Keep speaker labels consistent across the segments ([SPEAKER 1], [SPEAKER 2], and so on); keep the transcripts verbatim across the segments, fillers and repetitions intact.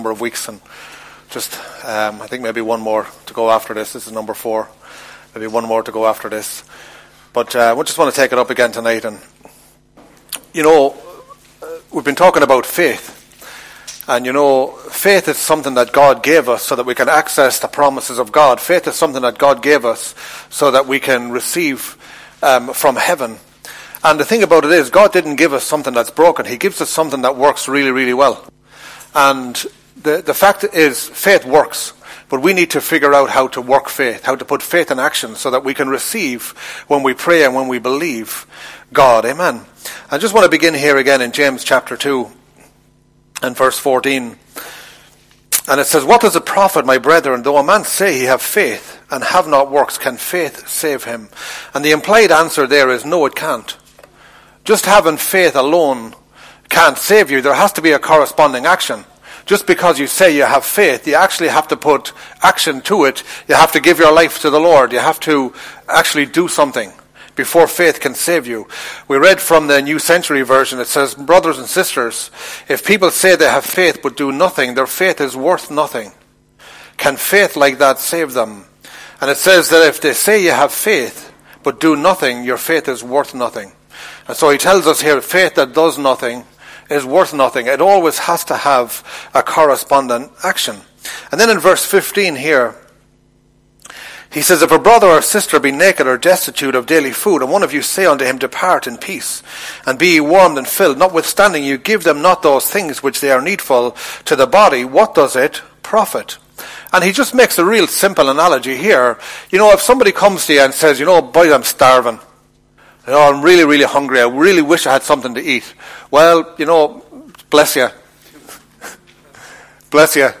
[SPEAKER 1] number of weeks, and just um, I think maybe one more to go after this. This is number four. Maybe one more to go after this. But uh, we just want to take it up again tonight. And you know, we've been talking about faith, and you know, faith is something that God gave us so that we can access the promises of God. Faith is something that God gave us so that we can receive um, from heaven. And the thing about it is, God didn't give us something that's broken. He gives us something that works really, really well. And the, the fact is, faith works. But we need to figure out how to work faith, how to put faith in action so that we can receive when we pray and when we believe God. Amen. I just want to begin here again in James chapter two and verse fourteen. And it says, "What does it profit, my brethren, though a man say he have faith and have not works? Can faith save him?" And the implied answer there is no, it can't. Just having faith alone can't save you. There has to be a corresponding action. Just because you say you have faith, you actually have to put action to it. You have to give your life to the Lord. You have to actually do something before faith can save you. We read from the New Century Version, it says, "Brothers and sisters, if people say they have faith but do nothing, their faith is worth nothing. Can faith like that save them?" And it says that if they say you have faith but do nothing, your faith is worth nothing. And so he tells us here, faith that does nothing is worth nothing. It always has to have a corresponding action. And then in verse fifteen here, he says, "If a brother or sister be naked or destitute of daily food, and one of you say unto him, Depart in peace, and be ye warmed and filled, notwithstanding you give them not those things which they are needful to the body, what does it profit?" And he just makes a real simple analogy here. You know, if somebody comes to you and says, "You know, boy, I'm starving. You know, I'm really, really hungry. I really wish I had something to eat." Well, you know, bless you. Bless you.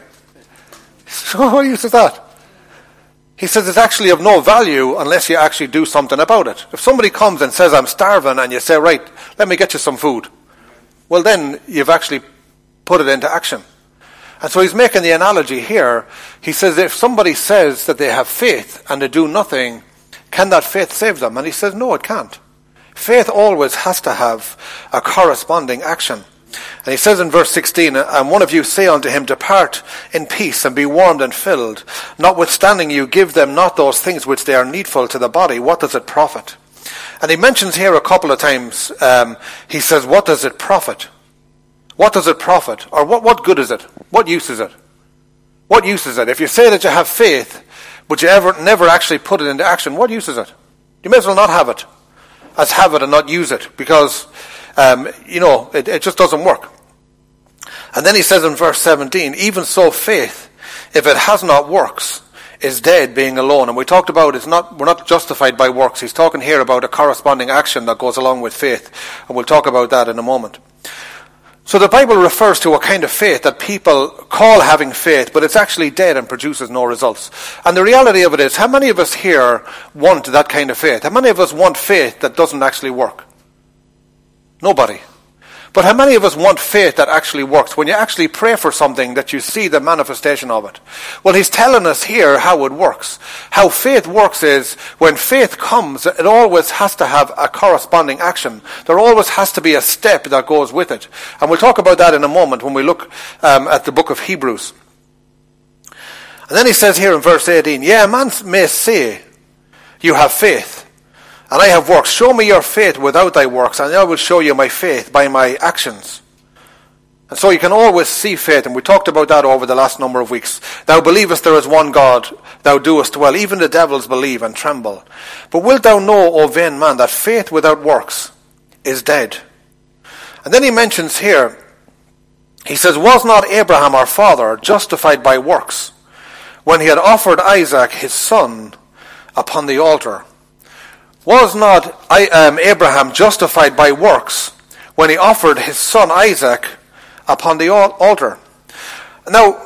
[SPEAKER 1] So what use is that? He says it's actually of no value unless you actually do something about it. If somebody comes and says, "I'm starving," and you say, "Right, let me get you some food," well, then you've actually put it into action. And so he's making the analogy here. He says if somebody says that they have faith and they do nothing, can that faith save them? And he says, no, it can't. Faith always has to have a corresponding action. And he says in verse sixteen, "And one of you say unto him, Depart in peace, and be warmed and filled. Notwithstanding you give them not those things which they are needful to the body. What does it profit?" And he mentions here a couple of times, um, he says, what does it profit? What does it profit? Or what, what good is it? What use is it? What use is it? If you say that you have faith, but you ever never actually put it into action, what use is it? You may as well not have it as have it and not use it, because um, you know it, it just doesn't work. And then he says in verse seventeen, "Even so faith, if it has not works, is dead, being alone." And we talked about it's not we're not justified by works. He's talking here about a corresponding action that goes along with faith, and we'll talk about that in a moment. So the Bible refers to a kind of faith that people call having faith, but it's actually dead and produces no results. And the reality of it is, how many of us here want that kind of faith? How many of us want faith that doesn't actually work? Nobody. But how many of us want faith that actually works? When you actually pray for something, that you see the manifestation of it. Well, he's telling us here how it works. How faith works is, when faith comes, it always has to have a corresponding action. There always has to be a step that goes with it. And we'll talk about that in a moment when we look um, at the book of Hebrews. And then he says here in verse eighteen, "Yea, a man may say, You have faith, and I have works. Show me your faith without thy works, and I will show you my faith by my actions." And so you can always see faith, and we talked about that over the last number of weeks. "Thou believest there is one God, thou doest well. Even the devils believe and tremble. But wilt thou know, O vain man, that faith without works is dead?" And then he mentions here, he says, "Was not Abraham our father justified by works, when he had offered Isaac his son upon the altar?" Was not um, Abraham justified by works when he offered his son Isaac upon the altar? Now,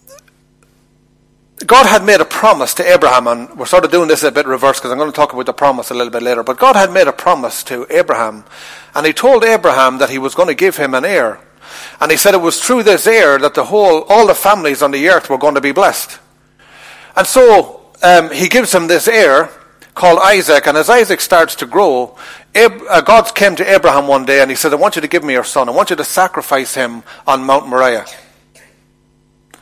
[SPEAKER 1] God had made a promise to Abraham, and we're sort of doing this a bit reverse because I'm going to talk about the promise a little bit later. But God had made a promise to Abraham, and he told Abraham that he was going to give him an heir. And he said it was through this heir that the whole, all the families on the earth were going to be blessed. And so um, he gives him this heir called Isaac, and as Isaac starts to grow, Ab- uh, God came to Abraham one day and he said, "I want you to give me your son. I want you to sacrifice him on Mount Moriah."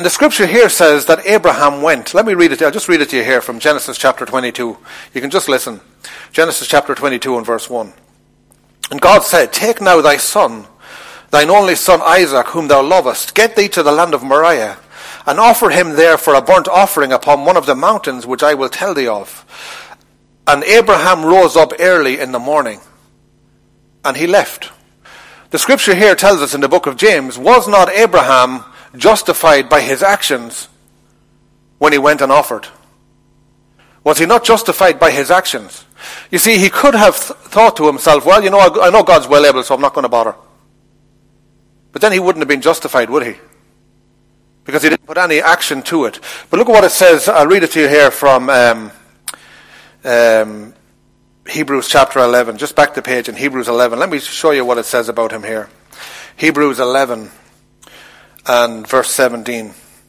[SPEAKER 1] And the scripture here says that Abraham went. Let me read it. I'll just read it to you here from Genesis chapter twenty-two. You can just listen. Genesis chapter twenty-two and verse one. And God said, take now thy son, thine only son Isaac, whom thou lovest, get thee to the land of Moriah, and offer him there for a burnt offering upon one of the mountains which I will tell thee of. And Abraham rose up early in the morning, and he left. The scripture here tells us in the book of James, was not Abraham justified by his actions when he went and offered? Was he not justified by his actions? You see, he could have th- thought to himself, well, you know, I, I know God's well able, so I'm not going to bother. But then he wouldn't have been justified, would he? Because he didn't put any action to it. But look at what it says. I'll read it to you here from um, um, Hebrews chapter eleven. Just back the page in Hebrews eleven. Let me show you what it says about him here. Hebrews eleven and verse seventeen.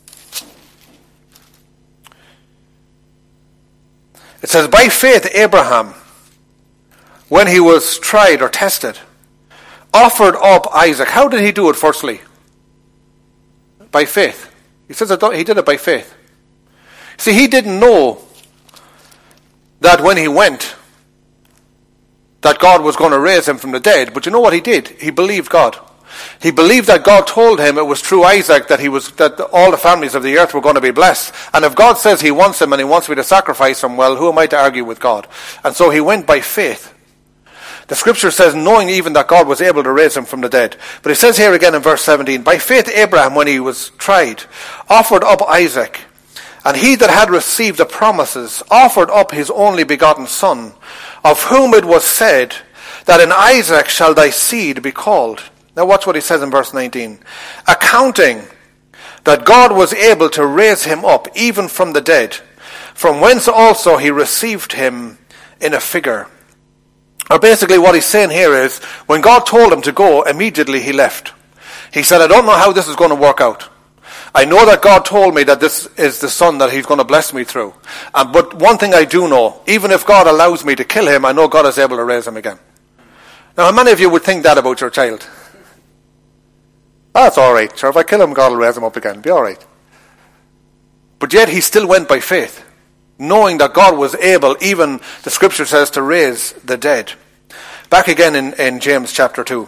[SPEAKER 1] It says, by faith Abraham, when he was tried or tested, offered up Isaac. How did he do it firstly? By faith. He says that he did it by faith. See, he didn't know that when he went, that God was going to raise him from the dead. But you know what he did? He believed God. He believed that God told him it was through Isaac that he was that all the families of the earth were going to be blessed. And if God says he wants him and he wants me to sacrifice him, well, who am I to argue with God? And so he went by faith. The scripture says, knowing even that God was able to raise him from the dead. But it says here again in verse seventeen, by faith Abraham, when he was tried, offered up Isaac. And he that had received the promises offered up his only begotten son, of whom it was said, that in Isaac shall thy seed be called. Now watch what he says in verse nineteen. Accounting that God was able to raise him up even from the dead, from whence also he received him in a figure. Or basically what he's saying here is, when God told him to go, immediately he left. He said, I don't know how this is going to work out. I know that God told me that this is the son that he's going to bless me through. Um, but one thing I do know, even if God allows me to kill him, I know God is able to raise him again. Now, how many of you would think that about your child? That's all right. Sure, if I kill him, God will raise him up again. Be all right. But yet he still went by faith, knowing that God was able, even the scripture says, to raise the dead. Back again in, in James chapter two.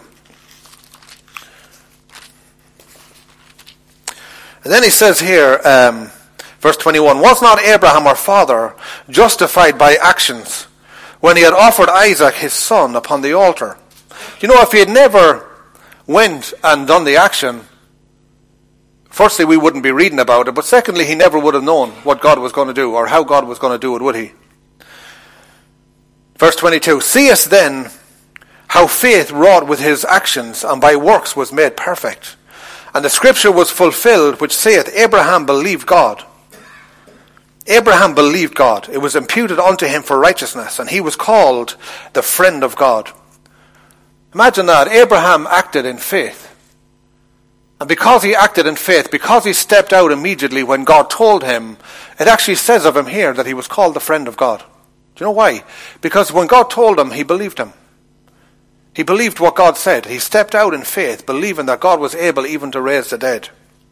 [SPEAKER 1] And then he says here, um, verse twenty-one, was not Abraham our father justified by actions when he had offered Isaac his son upon the altar? You know, if he had never went and done the action, firstly, we wouldn't be reading about it, but secondly, he never would have known what God was going to do or how God was going to do it, would he? Verse twenty-two, seest then how faith wrought with his actions, and by works was made perfect. And the scripture was fulfilled, which saith, Abraham believed God. Abraham believed God. It was imputed unto him for righteousness, and he was called the friend of God. Imagine that. Abraham acted in faith. And because he acted in faith, because he stepped out immediately when God told him, it actually says of him here that he was called the friend of God. Do you know why? Because when God told him, he believed him. He believed what God said. He stepped out in faith, believing that God was able even to raise the dead.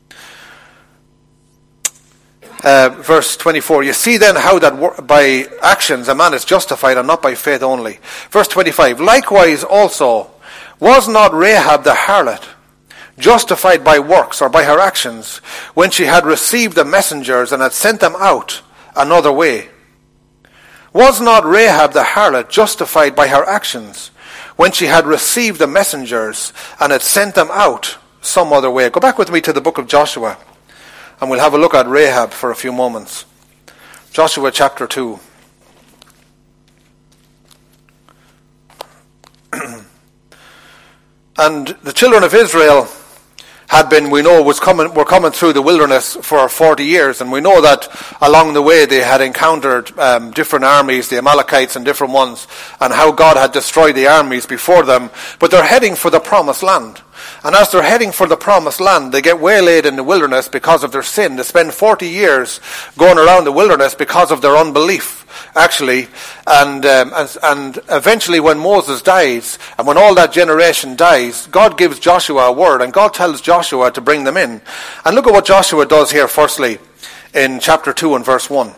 [SPEAKER 1] Uh, verse twenty-four, you see then how that by actions a man is justified and not by faith only. Verse twenty-five, likewise also was not Rahab the harlot justified by works or by her actions when she had received the messengers and had sent them out another way? Was not Rahab the harlot justified by her actions when she had received the messengers and had sent them out some other way? Go back with me to the book of Joshua, and we'll have a look at Rahab for a few moments. Joshua chapter two. And the children of Israel had been, we know, was coming, were coming through the wilderness for forty years. And we know that along the way they had encountered um, different armies, the Amalekites and different ones, and how God had destroyed the armies before them. But they're heading for the promised land. And as they're heading for the promised land, they get waylaid in the wilderness because of their sin. They spend forty years going around the wilderness because of their unbelief, actually. And, um, and, and eventually when Moses dies, and when all that generation dies, God gives Joshua a word, and God tells Joshua to bring them in. And look at what Joshua does here, firstly, in chapter two and verse one.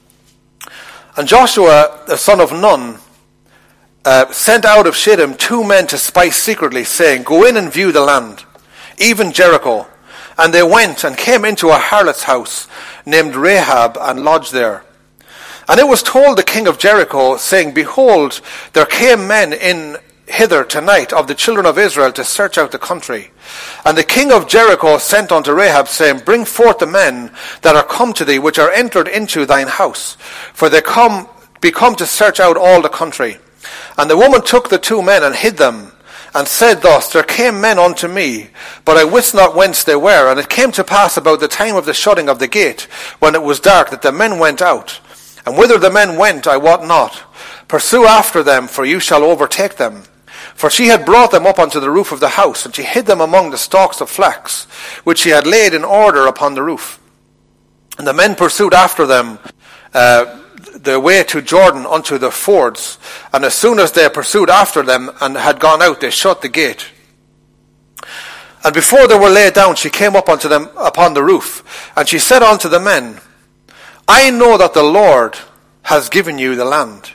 [SPEAKER 1] And Joshua, the son of Nun, Uh, sent out of Shittim two men to spy secretly, saying, "Go in and view the land, even Jericho." And they went and came into a harlot's house named Rahab and lodged there. And it was told the king of Jericho, saying, "Behold, there came men in hither tonight of the children of Israel to search out the country." And the king of Jericho sent unto Rahab, saying, "Bring forth the men that are come to thee, which are entered into thine house, for they come be come to search out all the country." And the woman took the two men and hid them, and said thus, "There came men unto me, but I wist not whence they were. And it came to pass about the time of the shutting of the gate, when it was dark, that the men went out. And whither the men went I wot not. Pursue after them, for you shall overtake them." For she had brought them up unto the roof of the house, and she hid them among the stalks of flax, which she had laid in order upon the roof. And the men pursued after them, uh, the way to Jordan unto the fords. And as soon as they pursued after them and had gone out, they shut the gate. And before they were laid down, she came up unto them upon the roof, and she said unto the men, "I know that the Lord has given you the land,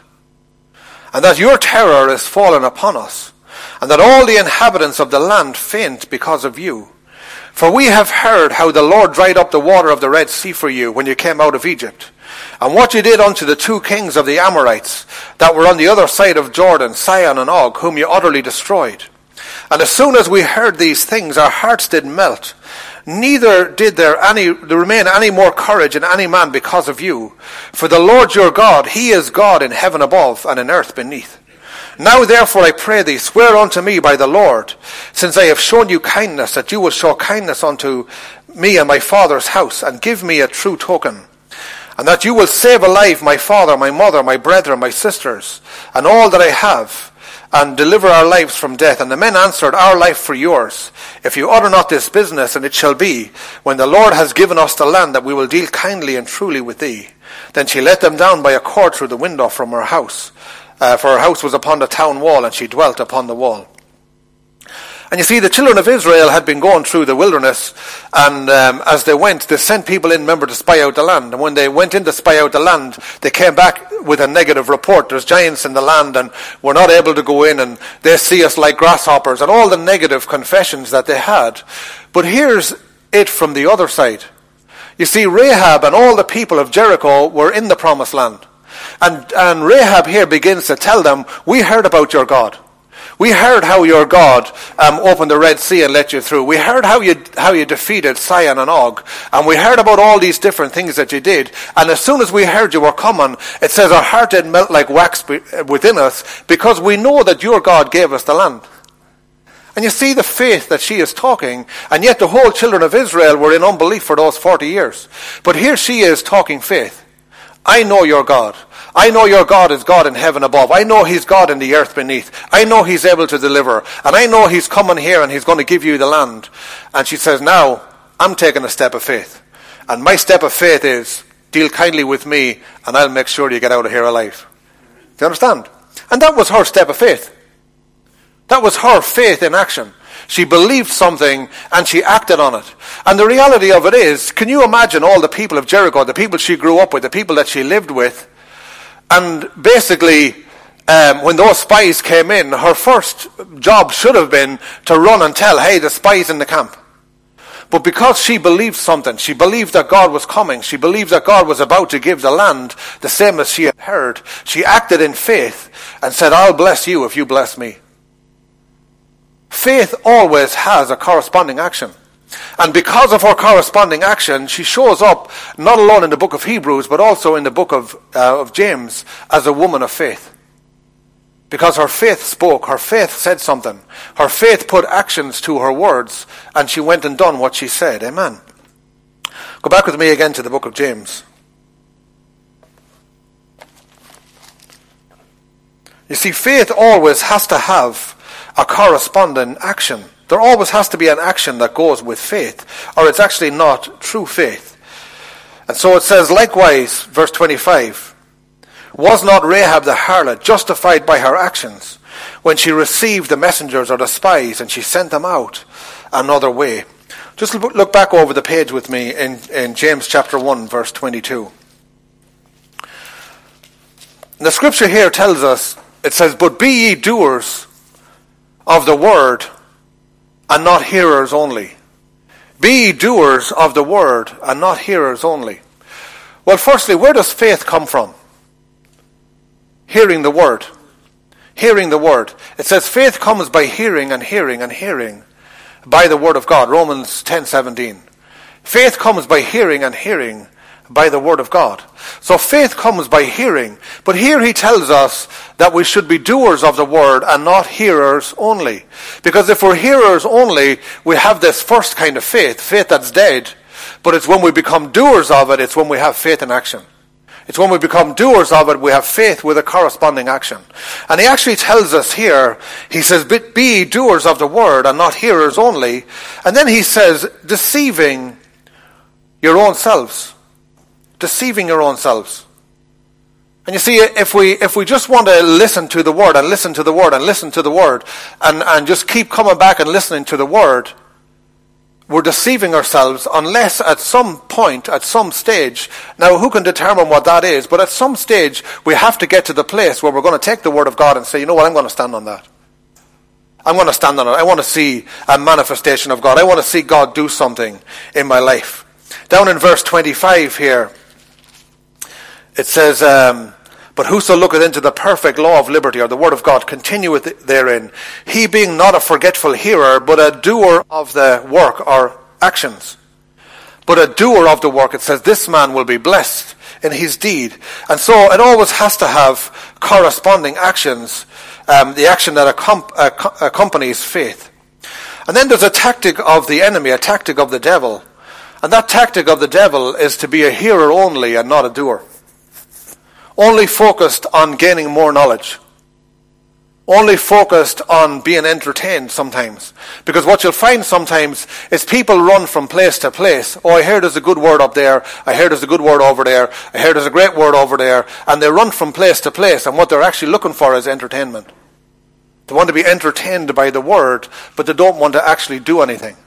[SPEAKER 1] and that your terror is fallen upon us, and that all the inhabitants of the land faint because of you. For we have heard how the Lord dried up the water of the Red Sea for you when you came out of Egypt, and what you did unto the two kings of the Amorites that were on the other side of Jordan, Sihon and Og, whom you utterly destroyed. And as soon as we heard these things, our hearts did melt. Neither did there any there remain any more courage in any man because of you. For the Lord your God, he is God in heaven above and in earth beneath. Now therefore I pray thee, swear unto me by the Lord, since I have shown you kindness, that you will show kindness unto me and my father's house, and give me a true token, and that you will save alive my father, my mother, my brethren, my sisters, and all that I have, and deliver our lives from death." And the men answered, "Our life for yours, if you utter not this business. And it shall be, when the Lord has given us the land, that we will deal kindly and truly with thee." Then she let them down by a cord through the window from her house, uh, for her house was upon the town wall, and she dwelt upon the wall. And you see, the children of Israel had been going through the wilderness, and um, as they went, they sent people in, remember, to spy out the land. And when they went in to spy out the land, they came back with a negative report. There's giants in the land, and we're not able to go in, and they see us like grasshoppers, and all the negative confessions that they had. But here's it from the other side. You see, Rahab and all the people of Jericho were in the promised land. And, and Rahab here begins to tell them, "We heard about your God. We heard how your God um, opened the Red Sea and let you through. We heard how you how you defeated Sihon and Og. And we heard about all these different things that you did. And as soon as we heard you were coming, it says our heart did melt like wax within us, because we know that your God gave us the land." And you see the faith that she is talking, and yet the whole children of Israel were in unbelief for those forty years. But here she is talking faith. "I know your God. I know your God is God in heaven above. I know he's God in the earth beneath. I know he's able to deliver. And I know he's coming here and he's going to give you the land." And she says, "Now, I'm taking a step of faith. And my step of faith is, deal kindly with me, and I'll make sure you get out of here alive." Do you understand? And that was her step of faith. That was her faith in action. She believed something and she acted on it. And the reality of it is, can you imagine all the people of Jericho, the people she grew up with, the people that she lived with? And basically, um, when those spies came in, her first job should have been to run and tell, "Hey, the spies in the camp." But because she believed something, she believed that God was coming, she believed that God was about to give the land, the same as she had heard, she acted in faith and said, "I'll bless you if you bless me." Faith always has a corresponding action. And because of her corresponding action, she shows up not alone in the book of Hebrews, but also in the book of, uh, of James as a woman of faith. Because her faith spoke, her faith said something. Her faith put actions to her words, and she went and done what she said. Amen. Go back with me again to the book of James. You see, faith always has to have a corresponding action. There always has to be an action that goes with faith, or it's actually not true faith. And so it says, likewise, verse twenty-five, was not Rahab the harlot justified by her actions when she received the messengers or the spies and she sent them out another way? Just look back over the page with me in, in James chapter one, verse twenty-two. The scripture here tells us, it says, but be ye doers of the word and not hearers only. Be ye doers of the word and not hearers only. Well, firstly, where does faith come from? Hearing the word. Hearing the word. It says faith comes by hearing and hearing and hearing by the word of God. Romans ten seventeen. Faith comes by hearing and hearing by the word of God. So faith comes by hearing. But here he tells us that we should be doers of the word and not hearers only. Because if we're hearers only, we have this first kind of faith, faith that's dead. But it's when we become doers of it, it's when we have faith in action. It's when we become doers of it, we have faith with a corresponding action. And he actually tells us here, he says, be doers of the word and not hearers only. And then he says, deceiving your own selves. Deceiving your own selves. And you see, if we if we just want to listen to the word and listen to the word and listen to the word and, and just keep coming back and listening to the word, we're deceiving ourselves unless at some point, at some stage, now who can determine what that is, but at some stage we have to get to the place where we're going to take the word of God and say, you know what, I'm going to stand on that. I'm going to stand on it. I want to see a manifestation of God. I want to see God do something in my life. Down in verse twenty-five here, it says, um, but whoso looketh into the perfect law of liberty, or the word of God, continueth therein, he being not a forgetful hearer, but a doer of the work, or actions. But a doer of the work, it says, this man will be blessed in his deed. And so it always has to have corresponding actions, um, the action that accom- ac- accompanies faith. And then there's a tactic of the enemy, a tactic of the devil. And that tactic of the devil is to be a hearer only and not a doer. Only focused on gaining more knowledge. Only focused on being entertained sometimes. Because what you'll find sometimes is people run from place to place. Oh, I hear there's a good word up there. I hear there's a good word over there. I hear there's a great word over there. And they run from place to place. And what they're actually looking for is entertainment. They want to be entertained by the word, but they don't want to actually do anything.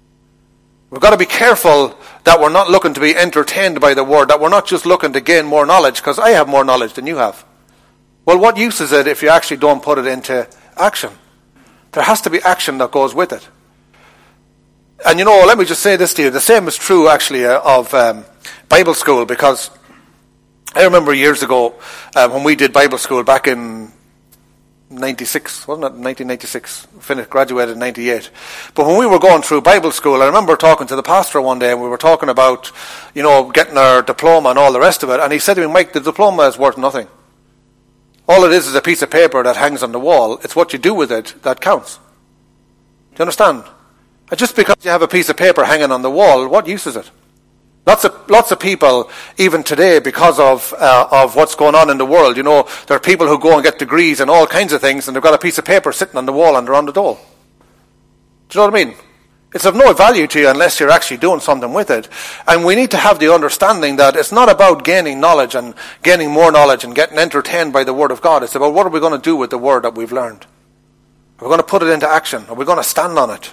[SPEAKER 1] We've got to be careful that we're not looking to be entertained by the word, that we're not just looking to gain more knowledge, because I have more knowledge than you have. Well, what use is it if you actually don't put it into action? There has to be action that goes with it. And you know, let me just say this to you. The same is true actually uh, of um, Bible school, because I remember years ago uh, when we did Bible school back in ninety-six, wasn't it? nineteen ninety-six. Finished, graduated in ninety-eight. But when we were going through Bible school, I remember talking to the pastor one day, and we were talking about, you know, getting our diploma and all the rest of it. And he said to me, Mike, the diploma is worth nothing. All it is is a piece of paper that hangs on the wall. It's what you do with it that counts. Do you understand? And just because you have a piece of paper hanging on the wall, what use is it? Lots of lots of people, even today, because of uh, of what's going on in the world, you know, there are people who go and get degrees and all kinds of things, and they've got a piece of paper sitting on the wall and they're on the dole. Do you know what I mean? It's of no value to you unless you're actually doing something with it. And we need to have the understanding that it's not about gaining knowledge and gaining more knowledge and getting entertained by the Word of God. It's about what are we going to do with the Word that we've learned? Are we going to put it into action? Are we going to stand on it?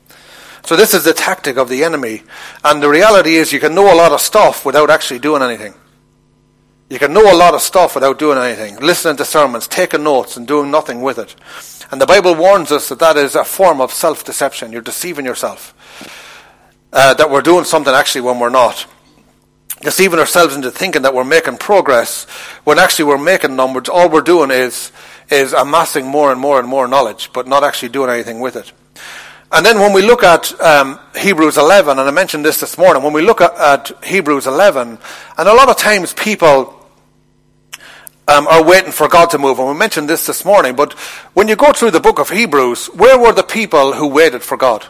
[SPEAKER 1] So this is the tactic of the enemy. And the reality is you can know a lot of stuff without actually doing anything. You can know a lot of stuff without doing anything. Listening to sermons, taking notes, and doing nothing with it. And the Bible warns us that that is a form of self-deception. You're deceiving yourself. Uh, that we're doing something actually when we're not. Deceiving ourselves into thinking that we're making progress when actually we're making numbers. All we're doing is, is amassing more and more and more knowledge, but not actually doing anything with it. And then when we look at um, Hebrews eleven, and I mentioned this this morning, when we look at, at Hebrews eleven, and a lot of times people um, are waiting for God to move, and we mentioned this this morning, but when you go through the book of Hebrews, where were the people who waited for God?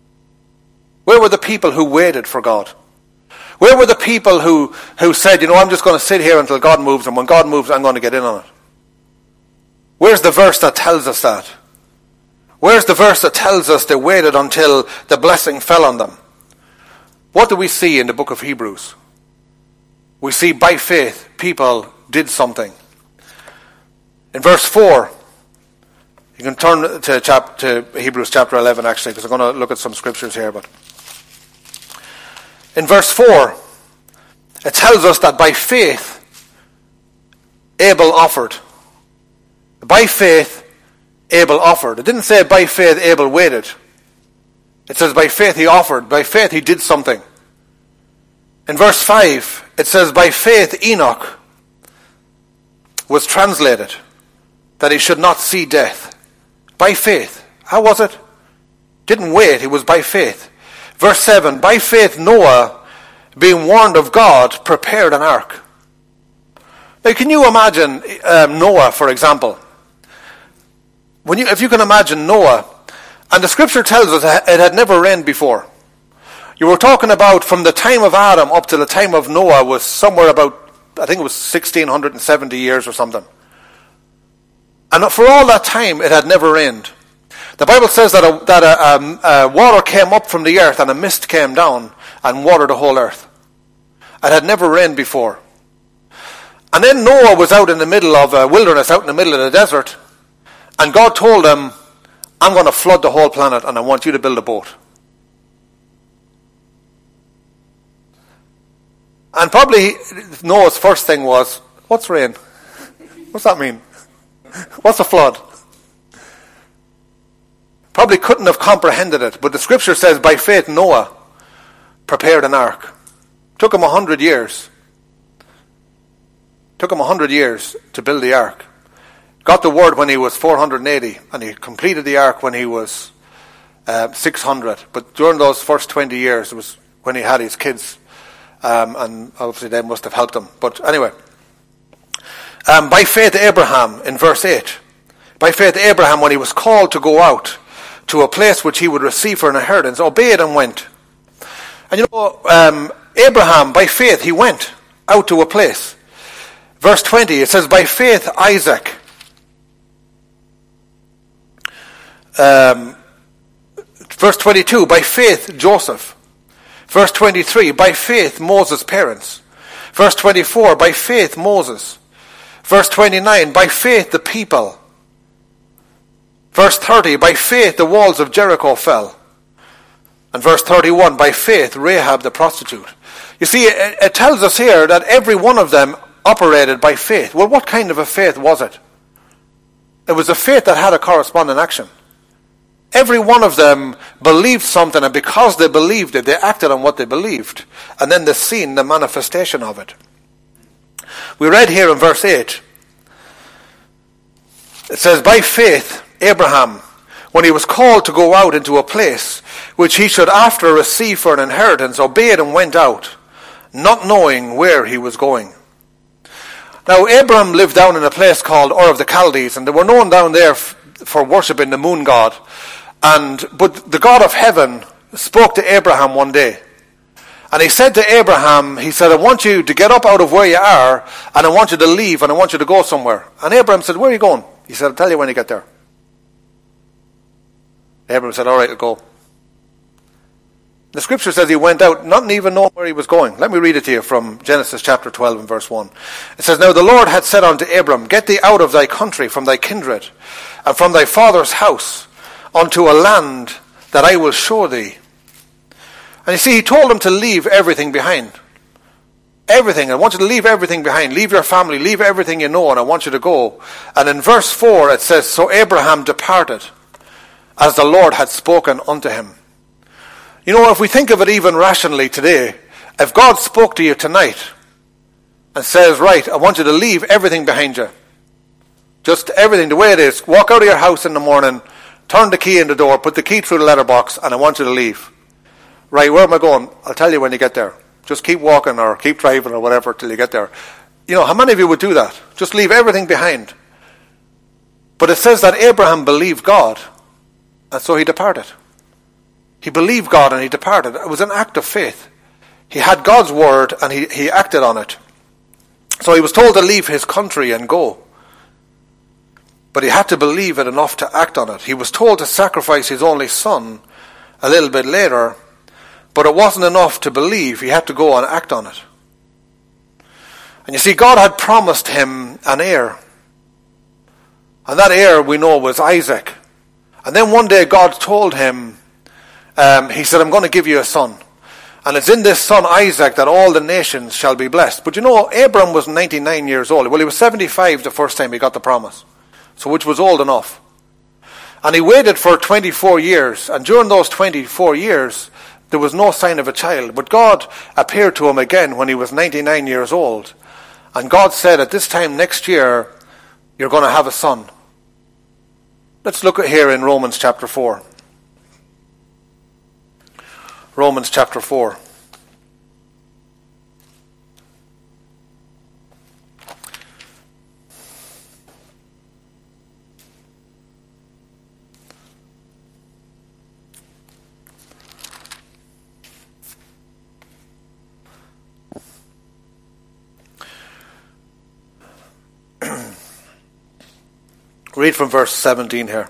[SPEAKER 1] Where were the people who waited for God? Where were the people who, who said, you know, I'm just going to sit here until God moves, and when God moves, I'm going to get in on it? Where's the verse that tells us that? Where's the verse that tells us they waited until the blessing fell on them? What do we see in the book of Hebrews? We see by faith people did something. In verse four, you can turn to, chap, to Hebrews chapter eleven actually, because I'm going to look at some scriptures here. But in verse four, it tells us that by faith, Abel offered. By faith, Abel offered. It didn't say by faith Abel waited. It says by faith he offered. By faith he did something. In verse five, it says by faith Enoch was translated that he should not see death. By faith. How was it? Didn't wait, it was by faith. Verse seven, by faith Noah, being warned of God, prepared an ark. Now can you imagine um, Noah, for example? When you, if you can imagine Noah, and the scripture tells us it had never rained before. You were talking about from the time of Adam up to the time of Noah was somewhere about, I think it was one thousand six hundred seventy years or something. And for all that time, it had never rained. The Bible says that, a, that a, a, a water came up from the earth and a mist came down and watered the whole earth. It had never rained before. And then Noah was out in the middle of a wilderness, out in the middle of the desert, and God told him, I'm going to flood the whole planet and I want you to build a boat. And probably Noah's first thing was, what's rain? What's that mean? What's a flood? Probably couldn't have comprehended it, but the scripture says by faith Noah prepared an ark. Took him a hundred years. Took him a hundred years to build the ark. Got the word when he was four hundred eighty, and he completed the ark when he was uh, six hundred. But during those first twenty years, it was when he had his kids, um, and obviously they must have helped him. But anyway, um, by faith Abraham, in verse eight, by faith Abraham, when he was called to go out to a place which he would receive for an inheritance, obeyed and went. And you know, um, Abraham, by faith, he went out to a place. Verse twenty, it says, by faith Isaac, Um, verse twenty-two, by faith Joseph. Verse twenty-three, by faith Moses' parents. Verse twenty-four, by faith Moses. Verse twenty-nine, by faith the people. Verse thirty, by faith the walls of Jericho fell. And verse thirty-one, by faith Rahab the prostitute. You see, it, it tells us here that every one of them operated by faith. Well, what kind of a faith was it? It was a faith that had a corresponding action. Every one of them believed something, and because they believed it, they acted on what they believed. And then they seen the manifestation of it. We read here in verse eight, it says, by faith Abraham, when he was called to go out into a place which he should after receive for an inheritance, obeyed and went out, not knowing where he was going. Now Abraham lived down in a place called Ur of the Chaldees, and they were known down there f- for worshipping the moon god. And but the God of heaven spoke to Abraham one day. And he said to Abraham, he said, I want you to get up out of where you are, and I want you to leave, and I want you to go somewhere. And Abraham said, where are you going? He said, I'll tell you when you get there. Abraham said, all right, I'll go. The scripture says he went out, not even knowing where he was going. Let me read it to you from Genesis chapter twelve and verse one. It says, now the Lord had said unto Abram, get thee out of thy country, from thy kindred, and from thy father's house, unto a land that I will show thee. And you see, he told him to leave everything behind. Everything. I want you to leave everything behind. Leave your family, leave everything you know, and I want you to go. And in verse four it says, so Abraham departed, as the Lord had spoken unto him. You know, if we think of it even rationally today, if God spoke to you tonight and says, right, I want you to leave everything behind you. Just everything, the way it is. Walk out of your house in the morning, turn the key in the door, put the key through the letterbox, and I want you to leave. Right, where am I going? I'll tell you when you get there. Just keep walking or keep driving or whatever till you get there. You know, how many of you would do that? Just leave everything behind. But it says that Abraham believed God, and so he departed. He believed God and he departed. It was an act of faith. He had God's word and he, he acted on it. So he was told to leave his country and go. but he had to believe it enough to act on it. He was told to sacrifice his only son a little bit later, but it wasn't enough to believe. He had to go and act on it. And you see, God had promised him an heir. And that heir, we know, was Isaac. And then one day God told him, um, he said, I'm going to give you a son. And it's in this son Isaac that all the nations shall be blessed. But you know, Abram was ninety-nine years old. Well, he was seventy-five the first time he got the promise. So which was old enough. And he waited for twenty-four years. And during those twenty-four years, there was no sign of a child. But God appeared to him again when he was ninety-nine years old. And God said, at this time next year, you're going to have a son. Let's look at here in Romans chapter four. Romans chapter four. Read from verse seventeen here.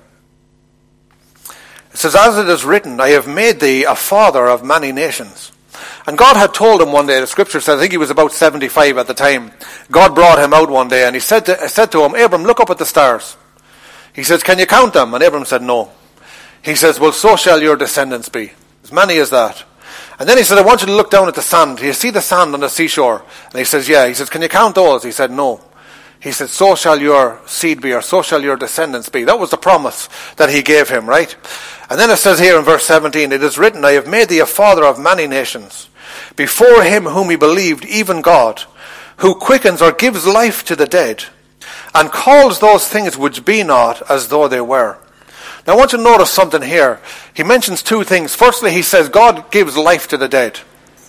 [SPEAKER 1] It says, as it is written, I have made thee a father of many nations. And God had told him one day, the scripture says, I think he was about seventy-five at the time. God brought him out one day and he said to, said to him, Abram, look up at the stars. He says, can you count them? And Abram said, no. He says, well, so shall your descendants be. As many as that. And then he said, I want you to look down at the sand. Do you see the sand on the seashore? And he says, yeah. He says, can you count those? He said, no. He said, so shall your seed be, or so shall your descendants be. That was the promise that he gave him, right? And then it says here in verse seventeen, it is written, I have made thee a father of many nations, before him whom he believed, even God, who quickens or gives life to the dead, and calls those things which be not as though they were. Now I want you to notice something here. He mentions two things. Firstly, he says God gives life to the dead.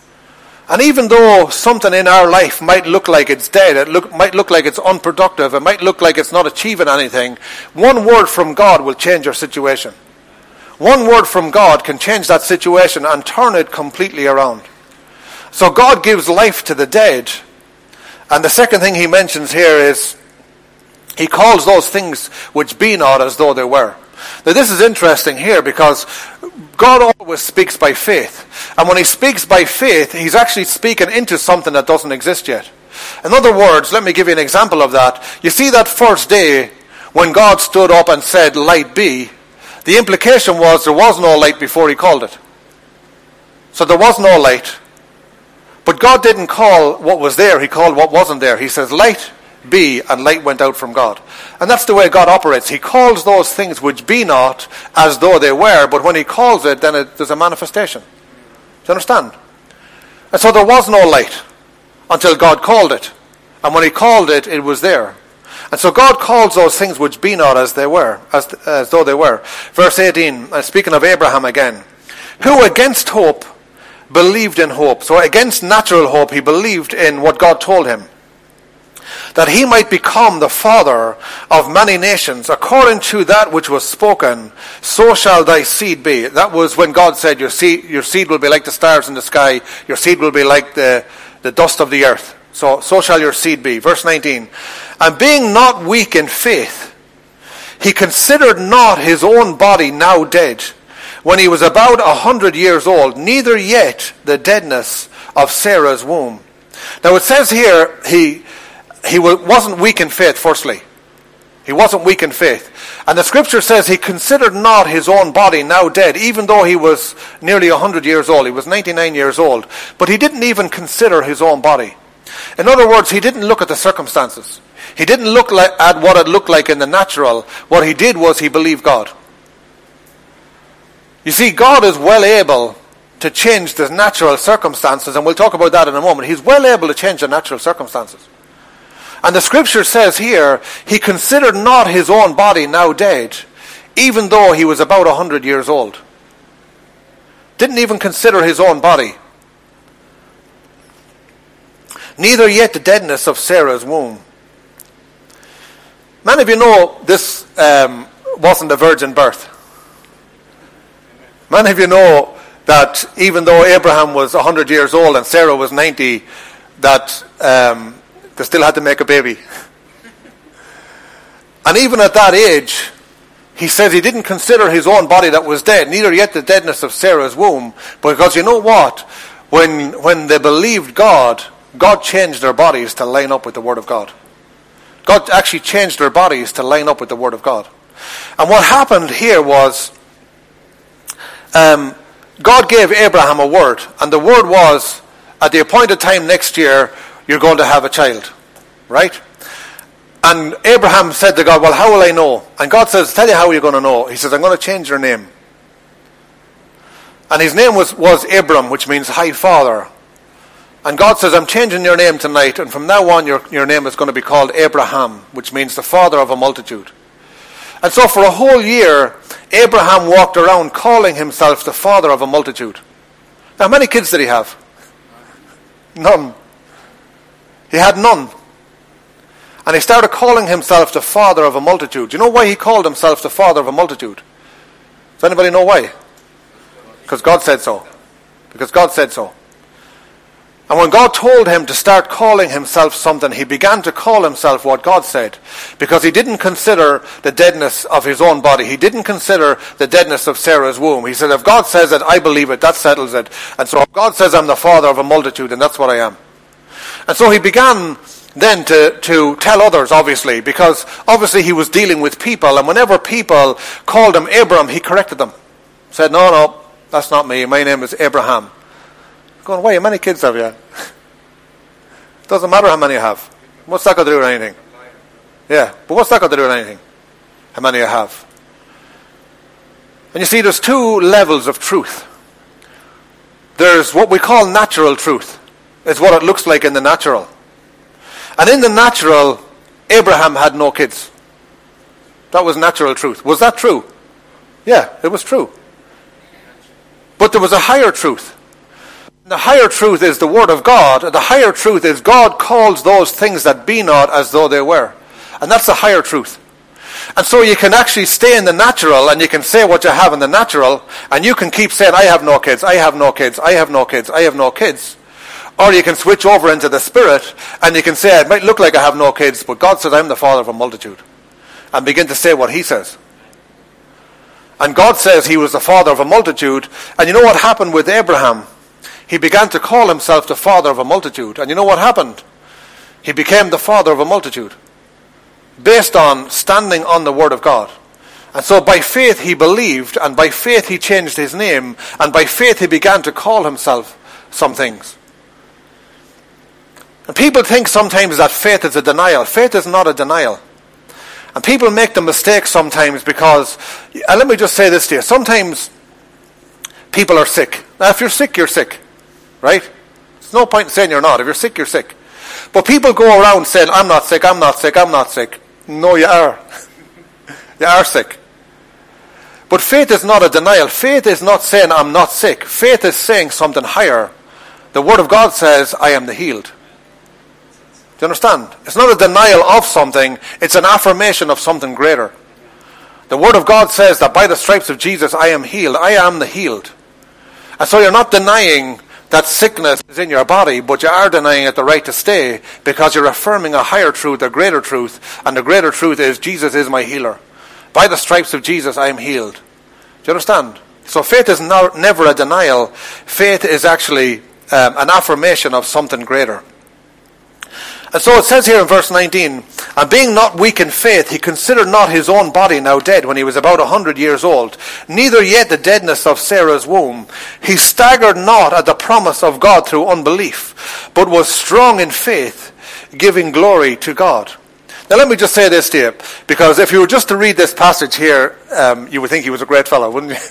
[SPEAKER 1] And even though something in our life might look like it's dead, it look, might look like it's unproductive, it might look like it's not achieving anything, one word from God will change your situation. One word from God can change that situation and turn it completely around. So God gives life to the dead. And the second thing he mentions here is, he calls those things which be not as though they were. Now this is interesting here because God always speaks by faith. And when he speaks by faith, he's actually speaking into something that doesn't exist yet. In other words, let me give you an example of that. You see that first day when God stood up and said, light be, the implication was there was no light before he called it. So there was no light. But God didn't call what was there, he called what wasn't there. He says, light be, and light went out from God. And that's the way God operates. He calls those things which be not as though they were, but when he calls it, then it, there's a manifestation. Do you understand? And so there was no light until God called it. And when he called it, it was there. And so God calls those things which be not as they were, as, as though they were. Verse eighteen, uh, speaking of Abraham again, who against hope believed in hope. So against natural hope, he believed in what God told him, that he might become the father of many nations, according to that which was spoken, so shall thy seed be. That was when God said, your seed, your seed will be like the stars in the sky, your seed will be like the, the dust of the earth. So, so shall your seed be. Verse nineteen, and being not weak in faith, he considered not his own body now dead, when he was about a hundred years old, neither yet the deadness of Sarah's womb. Now it says here, he He wasn't weak in faith, firstly. He wasn't weak in faith. And the scripture says he considered not his own body now dead, even though he was nearly one hundred years old. He was ninety-nine years old. But he didn't even consider his own body. In other words, he didn't look at the circumstances. He didn't look like, at what it looked like in the natural. What he did was he believed God. You see, God is well able to change the natural circumstances, and we'll talk about that in a moment. He's well able to change the natural circumstances. And the scripture says here, he considered not his own body now dead, even though he was about a hundred years old. Didn't even consider his own body. Neither yet the deadness of Sarah's womb. Many of you know this um, wasn't a virgin birth. Many of you know that even though Abraham was a hundred years old and Sarah was ninety, that um, they still had to make a baby. And even at that age, he says he didn't consider his own body that was dead, neither yet the deadness of Sarah's womb. Because you know what? When, when they believed God, God changed their bodies to line up with the Word of God. God actually changed their bodies to line up with the Word of God. And what happened here was, um, God gave Abraham a word, and the word was, at the appointed time next year, you're going to have a child. Right? And Abraham said to God, well, how will I know? And God says, tell you how you're going to know. He says, I'm going to change your name. And his name was, was Abram, which means high father. And God says, I'm changing your name tonight, and from now on your, your name is going to be called Abraham, which means the father of a multitude. And so for a whole year, Abraham walked around calling himself the father of a multitude. Now, how many kids did he have? None. He had none. And he started calling himself the father of a multitude. Do you know why he called himself the father of a multitude? Does anybody know why? Because God said so. Because God said so. And when God told him to start calling himself something, he began to call himself what God said. Because he didn't consider the deadness of his own body. He didn't consider the deadness of Sarah's womb. He said, if God says it, I believe it. That settles it. And so if God says I'm the father of a multitude, and that's what I am. And so he began then to, to tell others, obviously, because obviously he was dealing with people. And whenever people called him Abram, he corrected them. Said, no, no, that's not me. My name is Abraham. Going, why, how many kids have you? Doesn't matter how many you have. What's that got to do with anything? Yeah, but what's that got to do with anything? How many you have? And you see, there's two levels of truth. There's what we call natural truth. It's what it looks like in the natural. And in the natural, Abraham had no kids. That was natural truth. Was that true? Yeah, it was true. But there was a higher truth. The higher truth is the Word of God. The higher truth is God calls those things that be not as though they were. And that's the higher truth. And so you can actually stay in the natural and you can say what you have in the natural, and you can keep saying, I have no kids, I have no kids, I have no kids, I have no kids. Or you can switch over into the Spirit and you can say, it might look like I have no kids, but God says I'm the father of a multitude. And begin to say what He says. And God says He was the father of a multitude. And you know what happened with Abraham? He began to call himself the father of a multitude. And you know what happened? He became the father of a multitude. Based on standing on the Word of God. And so by faith he believed, and by faith he changed his name, and by faith he began to call himself some things. And people think sometimes that faith is a denial. Faith is not a denial. And people make the mistake sometimes because, and let me just say this to you, sometimes people are sick. Now if you're sick, you're sick. Right? There's no point in saying you're not. If you're sick, you're sick. But people go around saying, I'm not sick, I'm not sick, I'm not sick. No, you are. You are sick. But faith is not a denial. Faith is not saying I'm not sick. Faith is saying something higher. The Word of God says, I am the healed. Do you understand? It's not a denial of something. It's an affirmation of something greater. The Word of God says that by the stripes of Jesus, I am healed. I am the healed. And so you're not denying that sickness is in your body, but you are denying it the right to stay because you're affirming a higher truth, a greater truth, and the greater truth is Jesus is my healer. By the stripes of Jesus, I am healed. Do you understand? So faith is not, never a denial. Faith is actually um, an affirmation of something greater. And so it says here in verse nineteen, and being not weak in faith, he considered not his own body now dead when he was about a hundred years old, neither yet the deadness of Sarah's womb. He staggered not at the promise of God through unbelief, but was strong in faith, giving glory to God. Now let me just say this to you, because if you were just to read this passage here, um, you would think he was a great fellow, wouldn't you?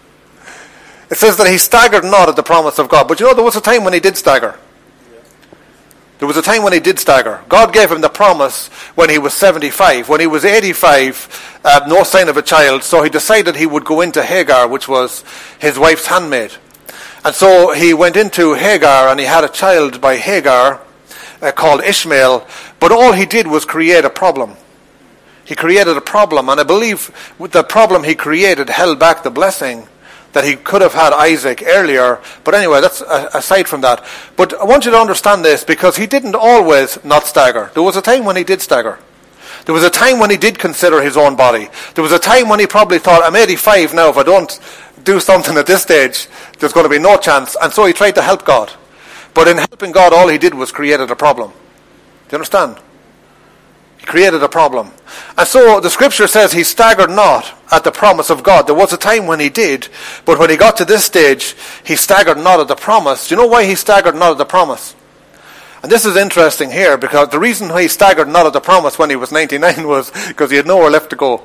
[SPEAKER 1] It says that he staggered not at the promise of God. But you know, there was a time when he did stagger. There was a time when he did stagger. God gave him the promise when he was seventy-five. When he was eighty-five, uh, no sign of a child, so he decided he would go into Hagar, which was his wife's handmaid. And so he went into Hagar and he had a child by Hagar uh, called Ishmael, but all he did was create a problem. He created a problem, and I believe with the problem he created held back the blessing that he could have had Isaac earlier. But anyway, that's aside from that. But I want you to understand this, because he didn't always not stagger. There was a time when he did stagger. There was a time when he did consider his own body. There was a time when he probably thought, I'm eighty-five now, if I don't do something at this stage, there's going to be no chance. And so he tried to help God. But in helping God, all he did was created a problem. Do you understand? He created a problem. And so the scripture says he staggered not at the promise of God. There was a time when he did, but when he got to this stage, he staggered not at the promise. Do you know why he staggered not at the promise? And this is interesting here, because the reason why he staggered not at the promise when he was ninety-nine was because he had nowhere left to go.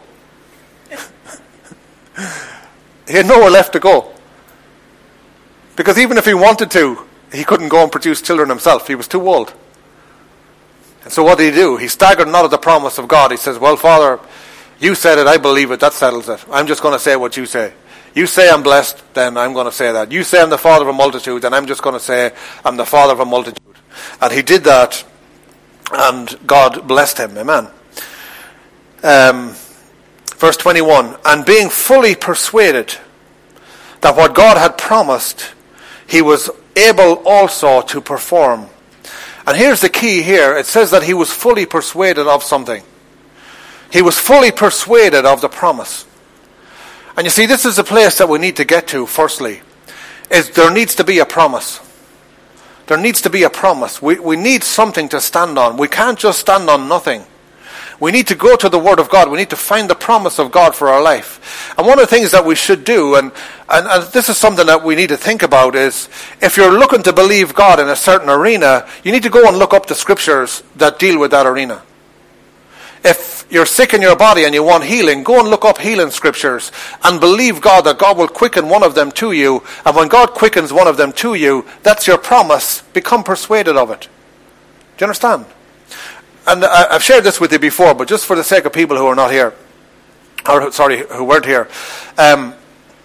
[SPEAKER 1] He had nowhere left to go. Because even if he wanted to, he couldn't go and produce children himself. He was too old. And so what did he do? He staggered not at the promise of God. He says, well, Father, you said it, I believe it, that settles it. I'm just going to say what you say. You say I'm blessed, then I'm going to say that. You say I'm the father of a multitude, then I'm just going to say I'm the father of a multitude. And he did that, and God blessed him. Amen. Um, verse twenty-one, and being fully persuaded that what God had promised, he was able also to perform. And here's the key here. It says that he was fully persuaded of something. He was fully persuaded of the promise. And you see, this is the place that we need to get to, firstly, is there needs to be a promise. There needs to be a promise. We, we need something to stand on. We can't just stand on nothing. We need to go to the Word of God. We need to find the promise of God for our life. And one of the things that we should do, and, and, and this is something that we need to think about, is if you're looking to believe God in a certain arena, you need to go and look up the scriptures that deal with that arena. If you're sick in your body and you want healing, go and look up healing scriptures and believe God that God will quicken one of them to you. And when God quickens one of them to you, that's your promise. Become persuaded of it. Do you understand? And I've shared this with you before, but just for the sake of people who are not here, or sorry, who weren't here. Um,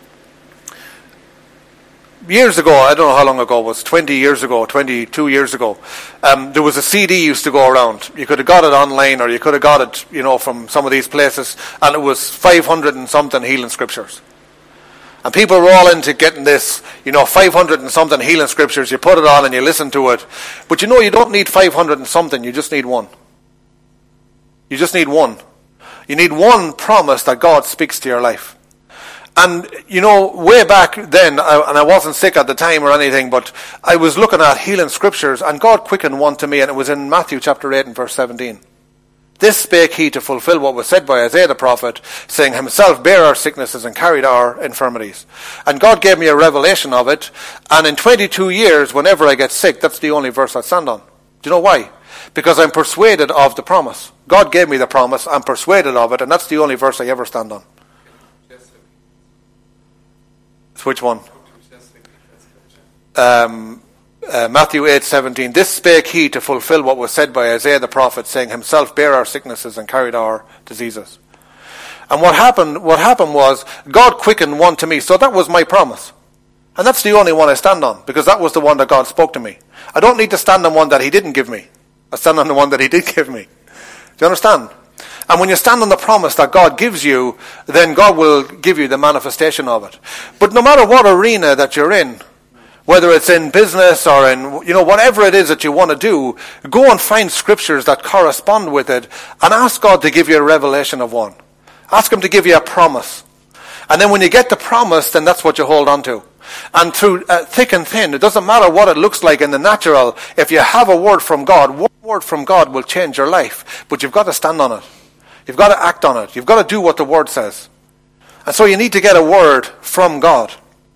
[SPEAKER 1] years ago, I don't know how long ago it was, twenty years ago, twenty-two years ago, um, there was a C D used to go around. You could have got it online, or you could have got it, you know, from some of these places, and it was five hundred and something healing scriptures. And people were all into getting this, you know, five hundred and something healing scriptures. You put it on and you listen to it. But you know, you don't need five hundred and something, you just need one. You just need one. You need one promise that God speaks to your life. And, you know, way back then, I, and I wasn't sick at the time or anything, but I was looking at healing scriptures, and God quickened one to me, and it was in Matthew chapter eight and verse seventeen. This spake he to fulfill what was said by Isaiah the prophet, saying, himself bare our sicknesses and carried our infirmities. And God gave me a revelation of it, and in twenty-two years, whenever I get sick, that's the only verse I stand on. Do you know why? Because I'm persuaded of the promise. God gave me the promise, I'm persuaded of it, and that's the only verse I ever stand on. Which one? Um, uh, Matthew eight seventeen. This spake he to fulfill what was said by Isaiah the prophet, saying, himself bare our sicknesses and carried our diseases. And what happened, what happened was, God quickened one to me, so that was my promise. And that's the only one I stand on, because that was the one that God spoke to me. I don't need to stand on one that he didn't give me. I stand on the one that he did give me. Do you understand? And when you stand on the promise that God gives you, then God will give you the manifestation of it. But no matter what arena that you're in, whether it's in business or in, you know, whatever it is that you want to do, go and find scriptures that correspond with it and ask God to give you a revelation of one. Ask him to give you a promise. And then when you get the promise, then that's what you hold on to. And through uh, thick and thin, it doesn't matter what it looks like in the natural. If you have a word from God, one word from God will change your life. But you've got to stand on it. You've got to act on it. You've got to do what the word says. And so you need to get a word from God.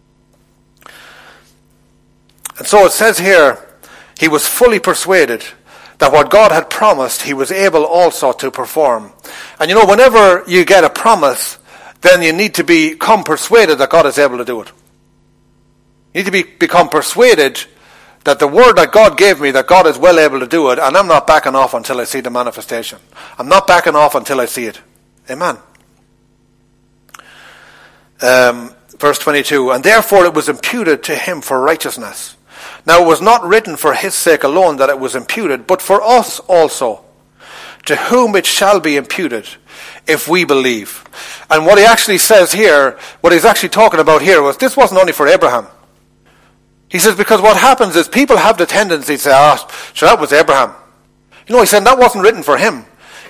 [SPEAKER 1] And so it says here, he was fully persuaded that what God had promised, he was able also to perform. And you know, whenever you get a promise, then you need to become persuaded that God is able to do it. You need to be, become persuaded that the word that God gave me, that God is well able to do it, and I'm not backing off until I see the manifestation. I'm not backing off until I see it. Amen. Um, verse twenty-two, and therefore it was imputed to him for righteousness. Now it was not written for his sake alone that it was imputed, but for us also, to whom it shall be imputed, if we believe. And what he actually says here, what he's actually talking about here, was this wasn't only for Abraham. He says, because what happens is people have the tendency to say, ah, oh, sure, that was Abraham. You know, he said that wasn't written for him.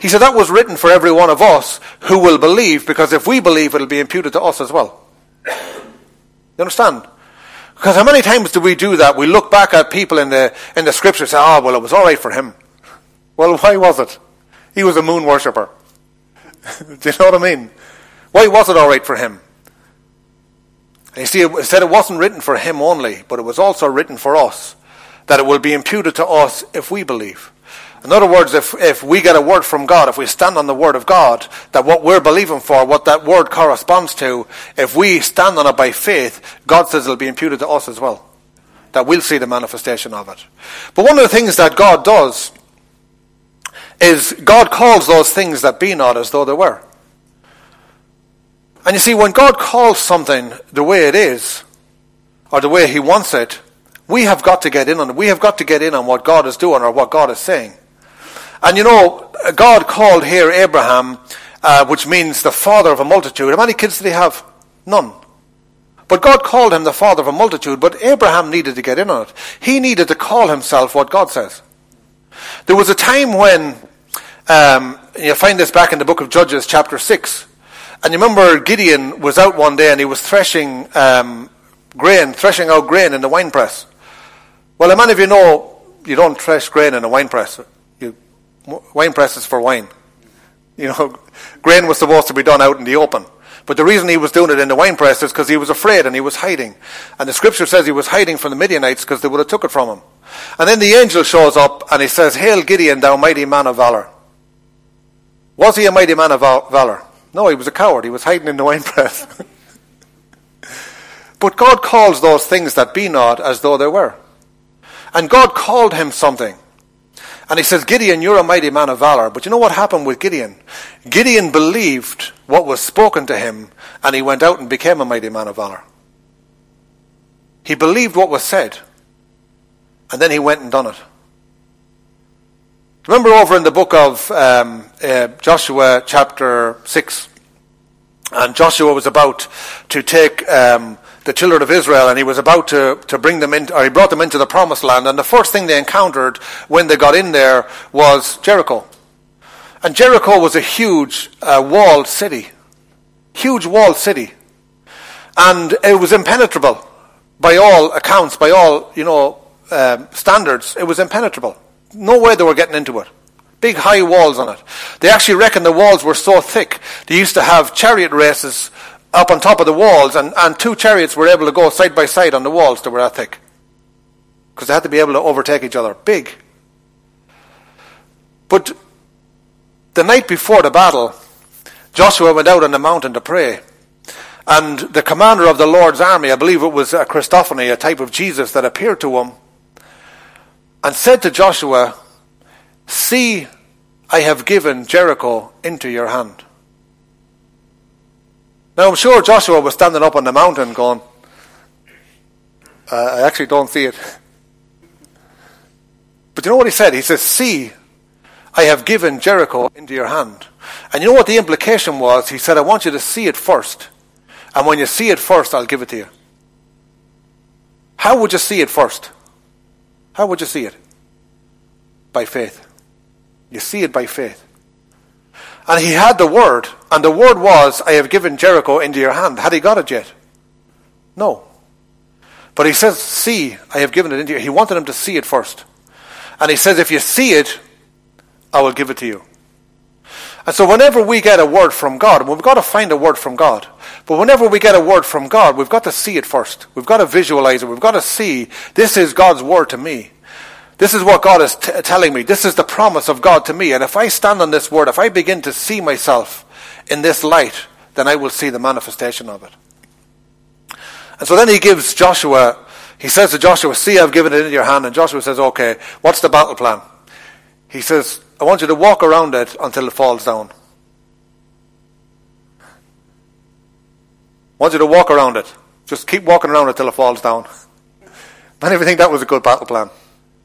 [SPEAKER 1] He said that was written for every one of us who will believe, because if we believe, it'll be imputed to us as well. You understand? Because how many times do we do that? We look back at people in the in the scripture and say, oh, well, it was all right for him. Well, why was it? He was a moon worshipper. Do you know what I mean? Why was it all right for him? And you see, it said it wasn't written for him only, but it was also written for us, that it will be imputed to us if we believe. In other words, if, if we get a word from God, if we stand on the word of God, that what we're believing for, what that word corresponds to, if we stand on it by faith, God says it'll be imputed to us as well. That we'll see the manifestation of it. But one of the things that God does is God calls those things that be not as though they were. And you see, when God calls something the way it is, or the way he wants it, we have got to get in on it. We have got to get in on what God is doing or what God is saying. And you know, God called here Abraham, uh, which means the father of a multitude. How many kids did he have? None. But God called him the father of a multitude, but Abraham needed to get in on it. He needed to call himself what God says. There was a time when, um, you find this back in the book of Judges chapter six, and you remember Gideon was out one day and he was threshing um, grain, threshing out grain in the winepress. Well, how many of you know you don't thresh grain in a winepress? You, wine press is for wine. You know, grain was supposed to be done out in the open. But the reason he was doing it in the wine press is because he was afraid and he was hiding. And the scripture says he was hiding from the Midianites because they would have took it from him. And then the angel shows up and he says, "Hail Gideon, thou mighty man of valor." Was he a mighty man of valor? No, he was a coward. He was hiding in the wine press. But God calls those things that be not as though they were. And God called him something. And he says, "Gideon, you're a mighty man of valor." But you know what happened with Gideon? Gideon believed what was spoken to him, and he went out and became a mighty man of valor. He believed what was said, and then he went and done it. Remember over in the book of um, uh, Joshua chapter six, and Joshua was about to take um, the children of Israel, and he was about to, to bring them in, or he brought them into the promised land, and the first thing they encountered when they got in there was Jericho. And Jericho was a huge uh, walled city. Huge walled city. And it was impenetrable by all accounts, by all, you know, um, standards. It was impenetrable. No way they were getting into it. Big high walls on it. They actually reckon the walls were so thick, they used to have chariot races up on top of the walls, and, and two chariots were able to go side by side on the walls. They were that thick. Because they had to be able to overtake each other. Big. But the night before the battle, Joshua went out on the mountain to pray. And the commander of the Lord's army, I believe it was a Christophany, a type of Jesus that appeared to him, and said to Joshua, "See, I have given Jericho into your hand." Now I'm sure Joshua was standing up on the mountain going, uh, I actually don't see it. But you know what he said? He says, "See, I have given Jericho into your hand." And you know what the implication was? He said, I want you to see it first. And when you see it first, I'll give it to you. How would you see it first? How would you see it? By faith. You see it by faith. And he had the word, and the word was, "I have given Jericho into your hand." Had he got it yet? No. But he says, "See, I have given it into you." He wanted him to see it first. And he says, if you see it, I will give it to you. And so whenever we get a word from God, and we've got to find a word from God, but whenever we get a word from God, we've got to see it first. We've got to visualize it. We've got to see, this is God's word to me. This is what God is t- telling me. This is the promise of God to me. And if I stand on this word, if I begin to see myself in this light, then I will see the manifestation of it. And so then he gives Joshua, he says to Joshua, "See, I've given it into your hand." And Joshua says, "Okay, what's the battle plan?" He says, "I want you to walk around it until it falls down." I want you to walk around it. Just keep walking around it till it falls down. Many of you think that was a good battle plan.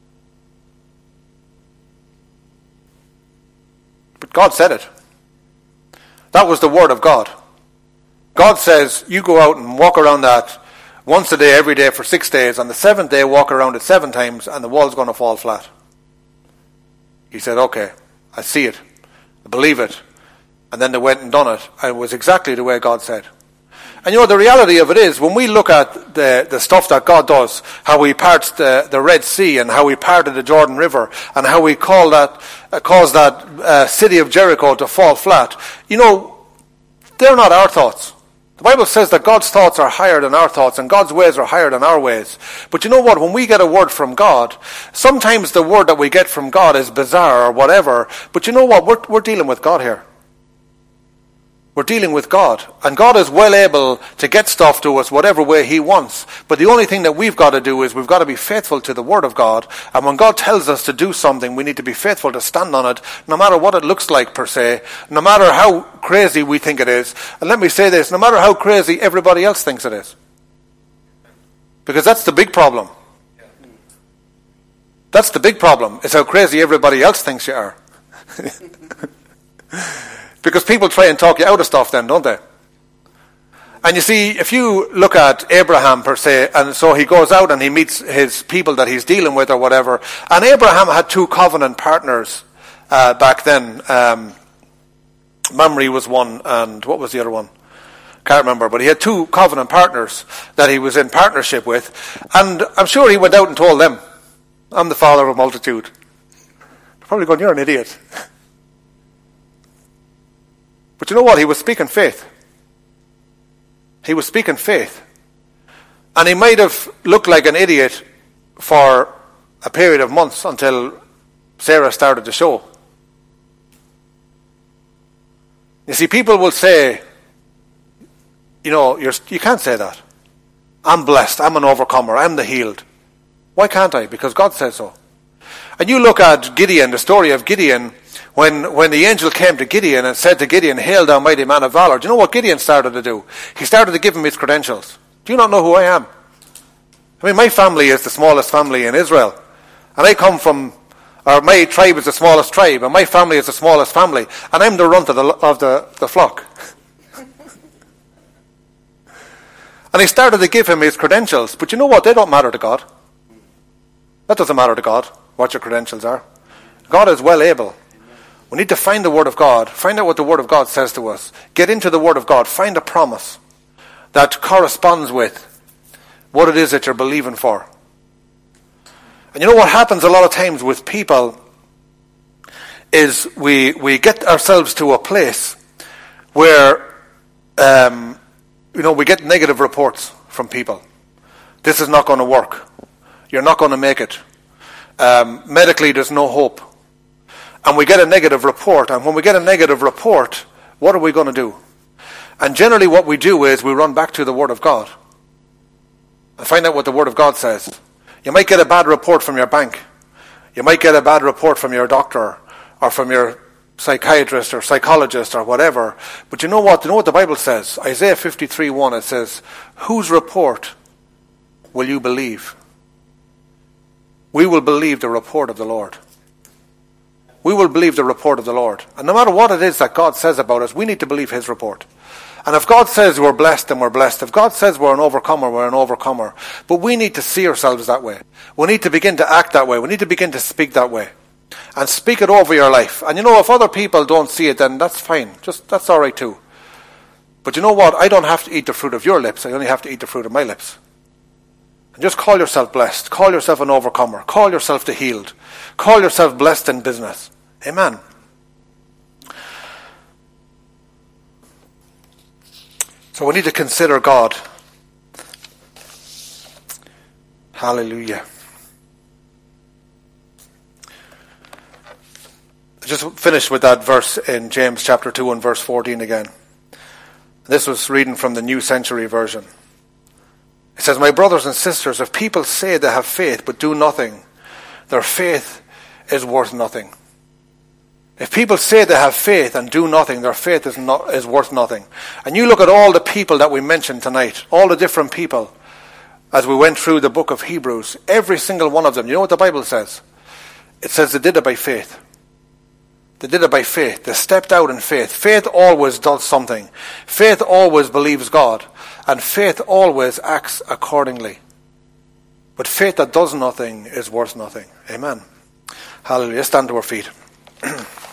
[SPEAKER 1] But God said it. That was the word of God. God says, you go out and walk around that once a day, every day for six days. On the seventh day, walk around it seven times, and the wall's going to fall flat. He said, okay, I see it. believe it. And then they went and done it. And it was exactly the way God said. And you know, the reality of it is, when we look at the, the stuff that God does, how he parts the, the Red Sea, and how he parted the Jordan River, and how he called that, uh, caused that uh, city of Jericho to fall flat, you know, they're not our thoughts. The Bible says that God's thoughts are higher than our thoughts, and God's ways are higher than our ways. But you know what? When we get a word from God, sometimes the word that we get from God is bizarre or whatever, but you know what? We're, we're dealing with God here. We're dealing with God. And God is well able to get stuff to us whatever way he wants. But the only thing that we've got to do is we've got to be faithful to the Word of God. And when God tells us to do something, we need to be faithful to stand on it, no matter what it looks like per se, no matter how crazy we think it is. And let me say this, no matter how crazy everybody else thinks it is. Because that's the big problem. That's the big problem, is how crazy everybody else thinks you are. Because people try and talk you out of stuff then, don't they? And you see, if you look at Abraham per se, and so he goes out and he meets his people that he's dealing with or whatever, and Abraham had two covenant partners uh, back then. Um, Mamre was one, and what was the other one? Can't remember, but he had two covenant partners that he was in partnership with, and I'm sure he went out and told them, I'm the father of a multitude. They're probably going, you're an idiot. But you know what? He was speaking faith. He was speaking faith. And he might have looked like an idiot for a period of months until Sarah started to show. You see, people will say, you know, you're, you can't say that. I'm blessed. I'm an overcomer. I'm the healed. Why can't I? Because God says so. And you look at Gideon, the story of Gideon, when, when the angel came to Gideon and said to Gideon, hail thou mighty man of valor. Do you know what Gideon started to do? He started to give him his credentials. Do you not know who I am? I mean, my family is the smallest family in Israel. And I come from, or my tribe is the smallest tribe, and my family is the smallest family. And I'm the runt of the, of the, the flock. And he started to give him his credentials. But you know what? They don't matter to God. That doesn't matter to God, what your credentials are. God is well able. We need to find the Word of God. Find out what the Word of God says to us. Get into the Word of God. Find a promise that corresponds with what it is that you're believing for. And you know what happens a lot of times with people is we we get ourselves to a place where um, you know we get negative reports from people. This is not going to work. You're not going to make it. Um, medically, there's no hope. And we get a negative report. And when we get a negative report, what are we going to do? And generally what we do is we run back to the Word of God and find out what the Word of God says. You might get a bad report from your bank. You might get a bad report from your doctor or from your psychiatrist or psychologist or whatever. But you know what? You know what the Bible says? Isaiah fifty-three one, it says, whose report will you believe? We will believe the report of the Lord. We will believe the report of the Lord. And no matter what it is that God says about us, we need to believe his report. And if God says we're blessed, then we're blessed. If God says we're an overcomer, we're an overcomer. But we need to see ourselves that way. We need to begin to act that way. We need to begin to speak that way. And speak it over your life. And you know, if other people don't see it, then that's fine. Just that's all right too. But you know what? I don't have to eat the fruit of your lips. I only have to eat the fruit of my lips. And just call yourself blessed. Call yourself an overcomer. Call yourself the healed. Call yourself blessed in business. Amen. So we need to consider God. Hallelujah. Just finish with that verse in James chapter two and verse fourteen again. This was reading from the New Century Version. It says, my brothers and sisters, if people say they have faith but do nothing, their faith is worth nothing. If people say they have faith and do nothing, their faith is not is worth nothing. And you look at all the people that we mentioned tonight, all the different people, as we went through the book of Hebrews, every single one of them, you know what the Bible says? It says they did it by faith. They did it by faith. They stepped out in faith. Faith always does something. Faith always believes God. And faith always acts accordingly. But faith that does nothing is worth nothing. Amen. Hallelujah. Stand to our feet.